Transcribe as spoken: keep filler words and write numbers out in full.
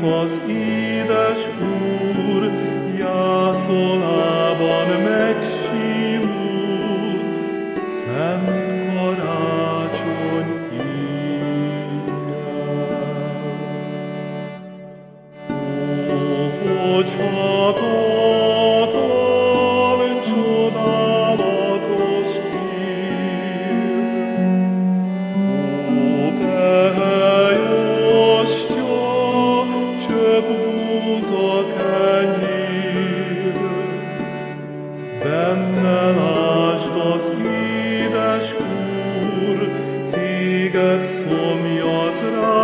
mint az édes Úr, jászolában megsimul, szent karácsony éjjel. Ó, fogyhatatlan, csodálatos év! Ó, pehely ostya, csöpp búza kenyér, benne lásd az édes Úr, téged szomjaz rá.